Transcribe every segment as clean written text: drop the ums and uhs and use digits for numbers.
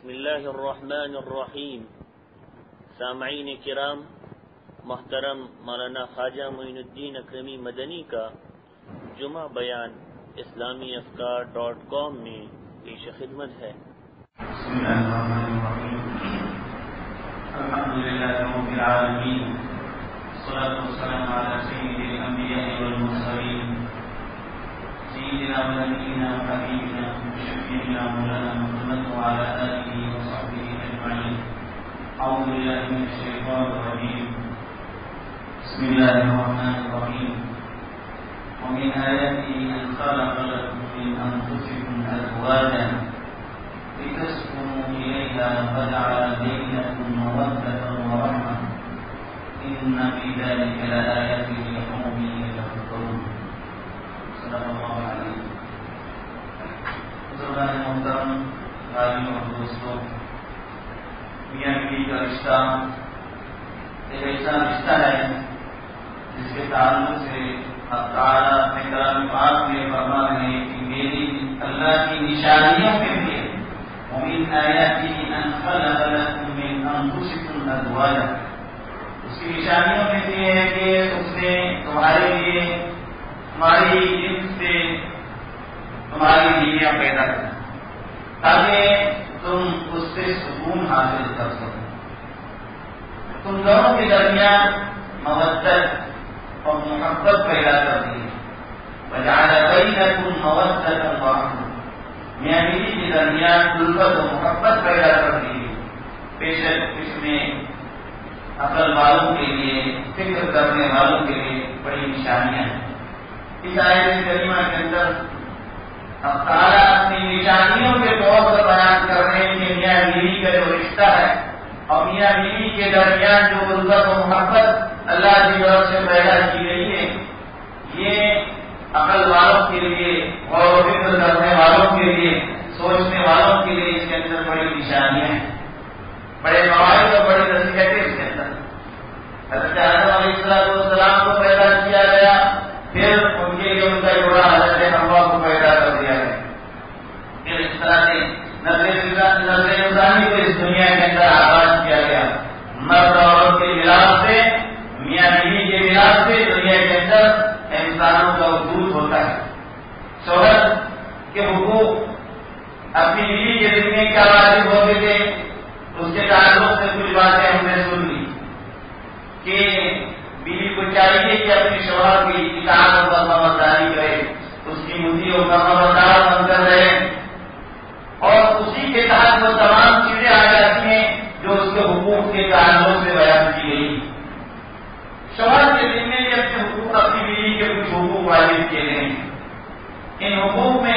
بسم اللہ الرحمن الرحیم. سامعین کرام، محترم مولانا خواجہ معین الدین اکرمی مدنی کا جمعہ بیان اسلامیافکار.com میں پیش خدمت ہے. بسم اللہ الرحمن الرحیم. الحمدللہ رب العالمین، والصلاة والسلام علی سید الانبیاء والمرسلین، سیدنا ونبینا وحبیبنا وشفیعنا مولانا محمد وعلى آلہ وصحبہ اجمعین. اعوذ باللہ من الشیطان الرجیم. بسم اللہ الرحمن الرحیم. ومن آیاته أن خلق لكم من أنفسكم أزواجا لتسكنوا إليها وجعل بينكم مودة ورحمة إن في ذلك لآيات لقوم يتفكرون. صدق الله العظيم. بزرگان محترم، بھائیوں اور دوستوں، میاں بیوی کا رشتہ ایک ایسا رشتہ ہے جس کے تعلق سے اللہ تعالیٰ اپنے کلام پاک میں فرما رہے ہیں کہ میری اللہ کی نشانیوں میں بھی ہے. ومن آیاته أن خلق لكم من أنفسكم أزواجا. اس کی نشانیوں میں سے ہے کہ اس نے تمہارے لیے تمہاری جنس سے تمہاری بیویاں پیدا کی تاکہ تم اس سے سکون حاصل کر سکو. تم دونوں کے درمیان مودت اور محبت پیدا کرتی ہے. وجعل بینکم مودۃ ورحمۃ. میاں بیوی کے درمیان الفت و محبت پیدا کرتی ہے. بے شک اس میں عقل والوں کے لیے، فکر کرنے والوں کے لیے بڑی نشانیاں ہیں. اس آیت کریمہ کے اندر اب تعالیٰ اپنی نشانیوں کے طور پر بیان کر رہے ہیں کہ میاں بیوی کا جو رشتہ ہے اور میاں بیوی کے درمیان جو الفت و محبت اللہ کی طرف سے پیدا کی گئی ہے، یہ عقل والوں کے لیے اور فکر کرنے والوں کے لیے، سوچنے والوں کے لیے اس کے اندر بڑی نشانیاں ہیں، بڑے فوائد اور بڑی نصیحتیں اس کے اندر. حضرت آدم علیہ السلام کو پیدا کیا گیا، پھر ان کے لیے ان کا جوڑا حضرت حوا کو پیدا کر دیا گیا. پھر اس طرح سے نسل انسانی کو اس دنیا کے اندر آباد کیا گیا. مرد اور عورت کے ملاپ سے، میاں بیوی کے ملاپ سے دنیا کے اندر انسانوں کا وجود ہوتا ہے. شوہر کے حقوق اپنی بیوی کے ذمہ کیا واجب ہوتے تھے، اس کے تعلق سے کچھ باتیں ہم نے سن لی کہ بیوی کو چاہیے کہ اپنے شوہر کی اطاعت اور فرمانبرداری کرے، اس کی مطیع اور فرمانبردار بن کر رہے، اور اسی کے تحت وہ تمام چیزیں آ جاتی ہیں جو اس کے حقوق کے تعلق سے بیان کی گئی. شوہر کے ذمہ بھی اپنے حقوق، اپنی بیوی کے کچھ حقوق واجب کیے گئے ہیں. ان حقوق میں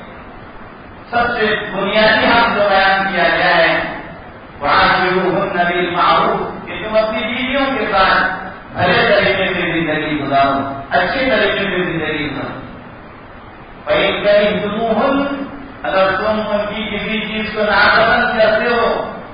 سب سے بنیادی حق جو بیان کیا گیا ہے وَعَاشِرُوهُنَّ بِالْمَعْرُوفِ، کہ تم اپنی بیویوں کے ساتھ بھلے طریقے سے زندگی گزارو، اچھے طریقے سے زندگی گزارو. فَإِنْ كَرِهْتُمُوهُنَّ، اگر تم ان کی کسی چیز کو ناپسند کرتے ہو،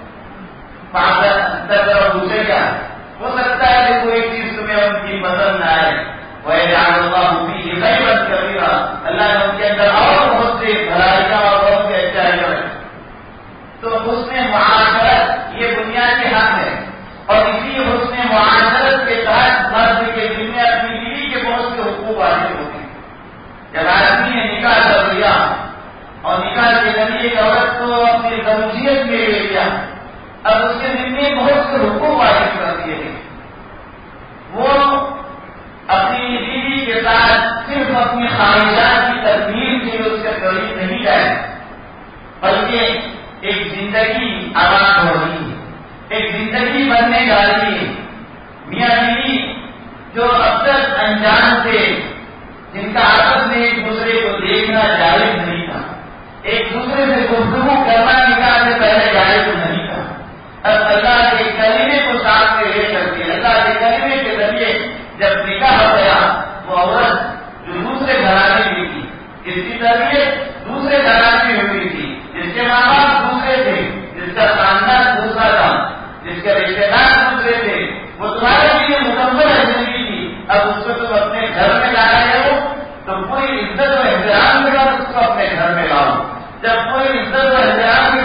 دوسرے کا ہو سکتا ہے کہ کوئی چیز تمہیں ان کی پسند نہ آئے. وَيَجْعَلُ اللَّهُ فِيهِ خَيْرًا كَثِيرًا، اللہ نے ان کے اندر اور بہت سے بھلائیاں اور بہت سے اچھائیاں رکھی. تو حسن معاشرت یہ بنیادی حق ہے، اور اسی حسن معاشرت کے تحت مرد کے ذمہ اپنی بیوی کے بہت سے حقوق واجب ہوتے ہیں. جب آدمی نے نکاح کر لیا اور نکاح کے ذریعے ایک عورت کو اپنی زوجیت میں لے لیا، اب اس کے ذمہ بہت سے حقوق واجب کر دیے گئے. وہ اپنی بیوی کے ساتھ صرف اپنی خواہشات کی تکمیل سے اس کے قریب نہیں جائے، بلکہ ایک زندگی آباد ہو رہی ہے، ایک زندگی بننے جا رہی ہے. میاں بیوی جو اب تک انجان تھے، جن کا آپس میں ایک دوسرے کو دیکھنا جائز نہیں تھا، ایک دوسرے سے گفتگو کرنا نکاح سے پہلے جائز نہیں تھا، اب اللہ کے کلمے کو ساتھ میں لے کر کے، اللہ کے کلمے کے ذریعے جب نکاح ہو گیا، وہ عورت جو دوسرے گھرانے کی تھی، جس کی تربیت دوسرے گھرانے میں ہوئی تھی، جس کے ماں باپ دوسرے تھے، جس کا خاندان دوسرا تھا، جس کے رشتے دار دوسرے تھے، وہ تمہارے لیے مکمل زندگی تھی. اب اس کو تم اپنے گھر میں لا رہے ہو تو پوری عزت و احترام کے ساتھ اس کو اپنے گھر میں لاؤ. جب کوئی عزت و احترام کے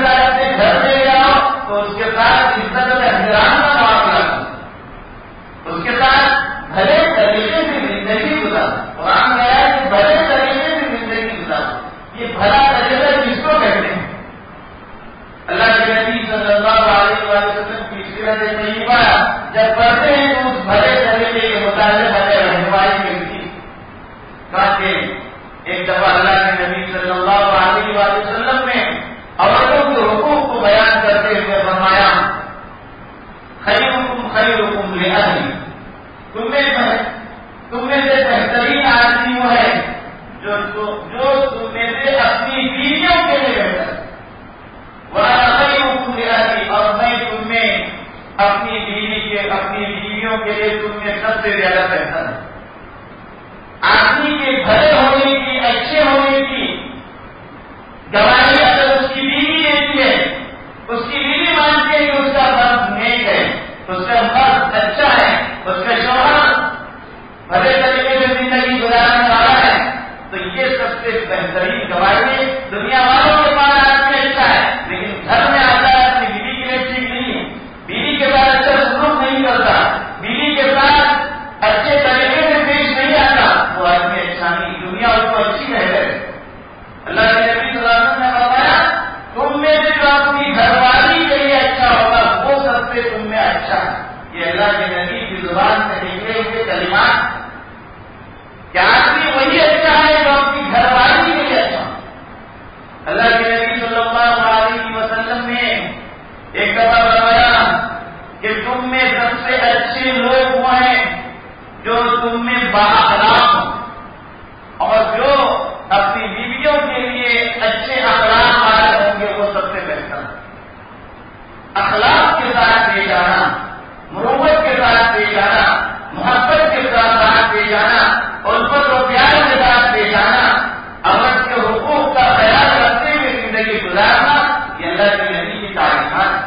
اپنی بیویوں کے لیے تم میں سب سے زیادہ بہتر ہے. آدمی کے بھلے ہونے کی، اچھے ہونے کی گواہی اگر اس کی بیوی دیتی ہے، اس کی بیوی مانتی ہے کہ اس کا مرد نیک ہے، اس کا مرد اچھا ہے، اس کا شوہر بھلے طریقے سے زندگی گزارنے والا ہے، تو یہ سب سے بہترین گواہی ہے. دنیا والوں کے پاس آدمی اچھا ہے، لیکن گھر میں آتا ہے اپنی بیوی کے لیے ٹھیک نہیں ہے، بیوی کے بعد اچھا سلوک نہیں کرتا، بیوی کے ساتھ اچھے طریقے سے پیش نہیں آتا، وہ آدمی اچھا نہیں. دنیا اس کو اچھی کہہ رہے. اللہ کے نبی صلی اللہ علیہ وسلم نے فرمایا تم میں سے جو اپنی گھر والی کے لیے اچھا ہوگا وہ سب سے تم میں اچھا ہے. یہ اللہ کے نبی کی زبان سے نکلے ہوئے کلمات. کیا آدمی وہی اچھا ہے جو اپنی گھر والی کے لیے اچھا. اللہ کے نبی صلی اللہ علیہ وسلم نے ایک دفعہ فرمایا کہ تم میں سب سے اچھے لوگ وہ ہیں جو تم میں بااخلاق ہوں، اور جو اپنی بیویوں کے لیے اچھے اخلاق والے ہوں گے وہ سب سے بہتر ہے. اخلاق کے ساتھ پیش آنا، مروت کے ساتھ پیش آنا، محبت کے ساتھ پیش آنا، الفت و پیار کے ساتھ پیش آنا، عورت کے حقوق کا خیال رکھتے ہوئے زندگی گزارنا، یہ اللہ کے نبی کی تعلیمات.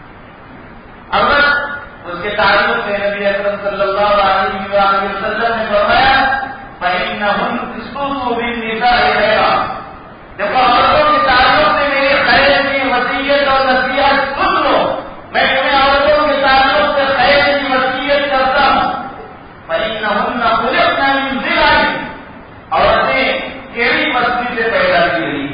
عورت اس کے تعلق سے نبی اکرم صلی اللہ علیہ وسلم نے فرمایا فَإِنَّهُنَّ تُسْقُطُ بِالنِّسَاءِ خَيْرًا. دیکھو عورتوں کے تعلق سے میرے خیر کی وصیت اور نصیحت سن لو. میں تمہیں عورتوں کے تعلق سے خیر کی وصیت کرتا ہوں. فَإِنَّهُنَّ خُلِقْنَ مِنْ ضِلْعٍ. عورتیں کیڑی مچھلی سے پیدا کی گئی.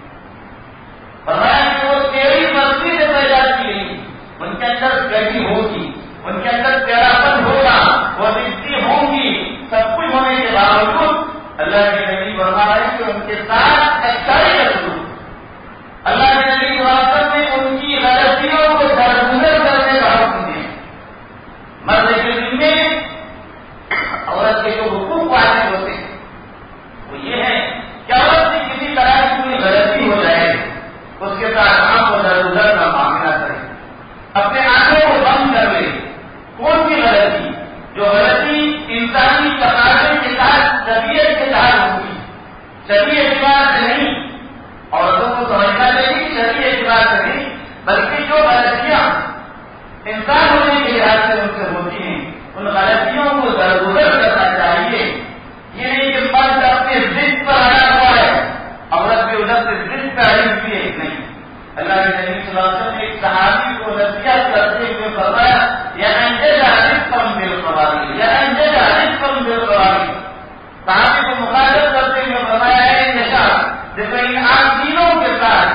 فرمایا کہ وہ کیڑی مچھلی سے پیدا کی گئی. ان کے اندر گڑی ہوگی، ان کے اندر پیڑاپن ہوگا، وہ رزقی ہوں گی. سب کچھ ہونے کے باوجود اللہ کے نبی فرما رہے ہیں کہ ان کے ساتھ اچھائی کا سلوک. اللہ کے نبی واقعہ میں ان کی غلطیوں کو درگزر کرنے کا حکم دیا. مرد کے دل میں عورت کے جو حقوق واجب ہوتے ہیں وہ یہ ہے کہ عورت سے کسی طرح کی کوئی غلطی ہو جائے اس کے ساتھ آپ کو درگزر کا معاملہ کرے، اپنے آنکھوں کو بند کر لے. کون سی غلطی؟ جو غلطی انسانی تقاضے کے ساتھ طبیعت کے ساتھ ہوگی، شرعی اعتبار سے نہیں. عورتوں کو سمجھنا چاہیے کہ شرعی اعتبار سے نہیں، بلکہ جو غلطیاں انسان ہونے کے لحاظ سے ان سے ہوتی ہیں ان غلطیوں کو درگزر کرنا چاہیے. یہ نہیں کہ مرد اپنے ضد پر اڑا ہوا ہے، عورت بھی ادھر سے ضد پہ اڑی ہوئی ہے. نہیں. اللہ کے نبی صلی اللہ علیہ وسلم نے ایک صحابی کو نصیحت کرتے ہوئے فرمایا یا انجزا رزقا بالقواریر، یا انجزا رزقا بالقواریر. صحابی کو مخاطب کرتے ہوئے فرمایا ہے نشا دیکھو ان آدمیوں کے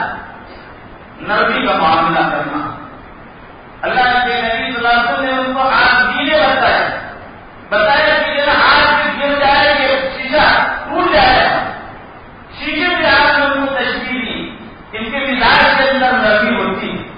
ساتھ نرمی کا معاملہ کرنا. اللہ کے نبی صلی اللہ علیہ وسلم نے ان کو آدمینے بتایا کہ جب ہاتھ سے گر جائے کہ شیشہ ٹوٹ جائے گا. شیشے سے آپ نے ان کو تشبیہ دی. ان کے مزاج کے اندر نرمی ہوتی ہے.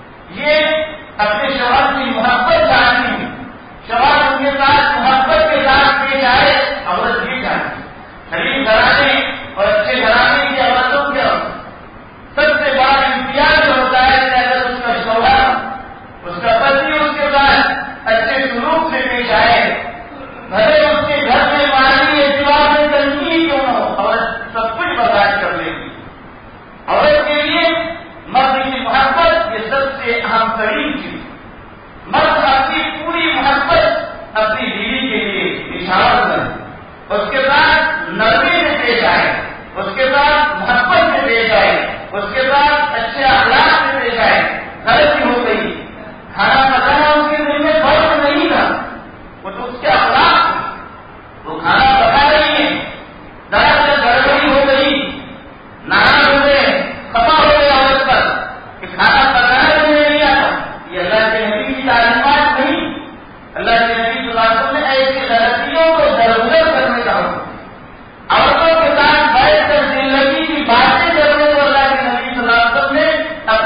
یہ اپنے شوہر کی محبت چاہتی ہے، شوہر ان کے ساتھ محبت کے ساتھ پیش آئے. عورت یہ چاہتی شریف گھرانے اور اچھے گھرانے کی عورتوں کے سب سے بڑا امتیاز ہوتا ہے کہ اگر اس کا شوہر، اس کا پتی اس کے ساتھ اچھے سلوک سے پیش آئے، بھلے اس کے گھر میں مالی اعتبار میں تنقید کیوں نہ ہو، عورت سب کچھ برداشت کر لے گی. عورت کے لیے مرد کی محبت یہ سب سے اہم ترین چیز. مرد اپنی پوری محبت اپنی بیوی کے لیے اشارہ کرے، اس کے ساتھ نرمی سے پیش آئے، اس کے ساتھ محبت سے پیش آئے، اس کے ساتھ اچھے اخلاق سے پیش آئے. غلطی ہو گئی، کھانا پکانا اس کے دل میں فرض نہیں تھا، وہ تو اس کے اخلاق تھے. وہ کھانا پکا رہی ہے، دراصل گڑبڑی ہو گئی، ناراض ہو گئے، خفا ہو گیا عورت پر کہ کھانا پکانا مجھے نہیں آتا. یہ اللہ کے نبی کی تعلیمات نہیں. اللہ کے نبی صلی اللہ علیہ وسلم نے ایسی غلطیوں کو درگزر کرنے کا حکم. عورتوں کے ساتھ بیٹھ کر زندگی کی باتیں کرنے کو اللہ کے نبی صلی اللہ علیہ وسلم نے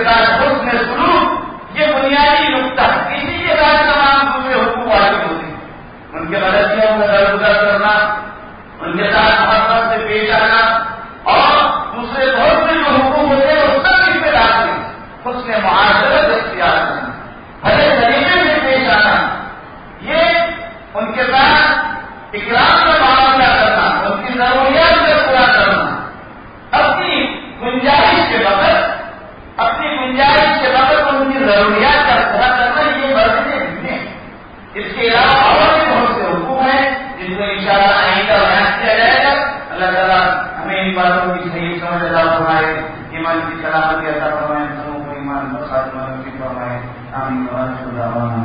کے ساتھ حسن سلوک، یہ بنیادی نقطہ، اسی کے ساتھ تمام دوسرے حقوق واجب ہوتے ہیں. ان کے غلطیوں کو درگزر کرنا، ان کے ساتھ محبت سے پیش آنا، اور دوسرے بہت سے جو حقوق ہوتے ہیں اس سب اس پہ ڈالتے ہیں. حسن معاشرت اختیار کرنا، بھلے طریقے سے پیش آنا، یہ ان کے ساتھ اکرام کا معاملہ کرنا، ان کی ضروریات کو پورا کرنا، اپنی گنجائش کے وقت ان کی ضروریات کا پورا کرنا، یہ ورزشیں ہیں. اس کے علاوہ اور بھی بہت سے حقوق ہیں جن کو انشاءاللہ آئندہ بیان کیا جائے گا. اللہ تعالیٰ ہمیں ان باتوں کی صحیح سمجھ عطا فرمائے، ایمان کی سلامتی عطا فرمائے، سبوں کو ایمان کا خاتمہ نصیب فرمائے. آمین.